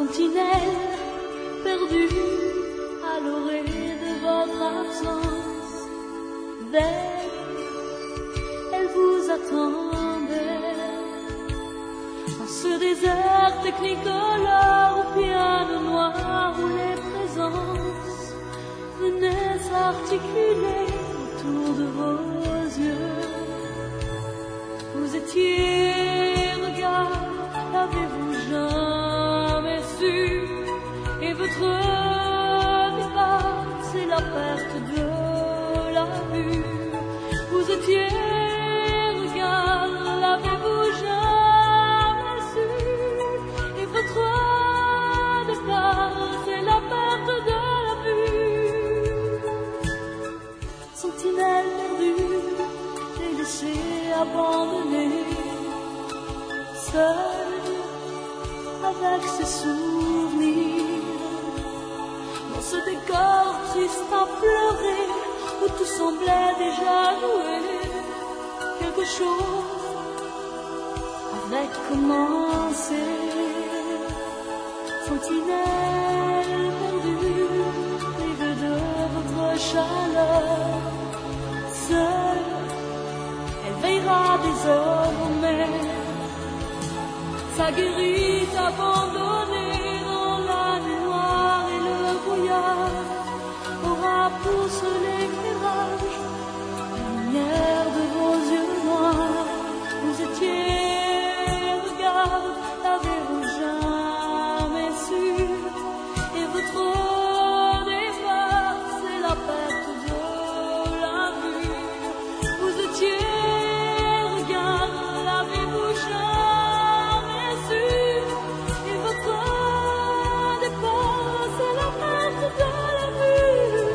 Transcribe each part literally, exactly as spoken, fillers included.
sentinelle perdue à l'orée de votre absence. Veille, elle vous attendait dans ce désert technicolore au piano noir où les présences venaient s'articuler autour de vos yeux. Vous étiez, regarde, l'avez-vous jamais su? Et votre départ, c'est la perte de la vue. Vous étiez, regarde, l'avez-vous jamais su? Et votre départ, c'est la perte de la vue. Sentinelle perdue, délaissée, abandonnée, seule avec ses souvenirs, dans ce décor triste à pleurer, où tout semblait déjà jouer. Quelque chose avait commencé. Sentinelle perdue, privée de votre chaleur, seule, elle veillera désormais. Sa guérite abandonnée dans la nuit noire et le brouillard aura pour seul éclairage la lumière de vos yeux noirs. Vous étiez, regarde, l'avez-vous jamais su? Et votre départ, c'est la perte de la vue. Vous étiez, regarde, l'avez-vous jamais su? Et votre départ, c'est la perte de la vue.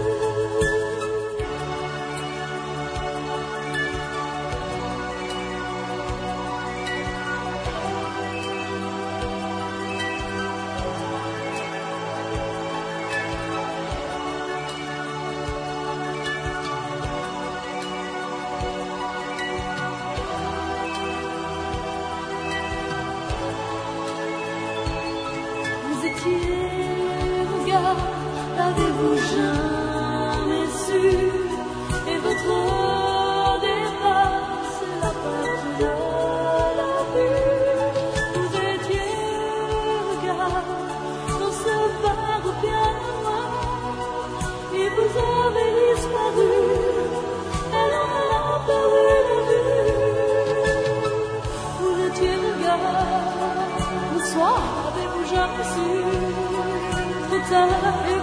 Vous étiez, regarde, l'avez-vous jamais su? Et votre départ, c'est la perte de la vue. Vous étiez, regarde, dans ce bar au piano noir, et vous avez disparu, elle en a perdu la vue. Vous étiez, regarde, le soir, avez-vous jamais su? Trop tard.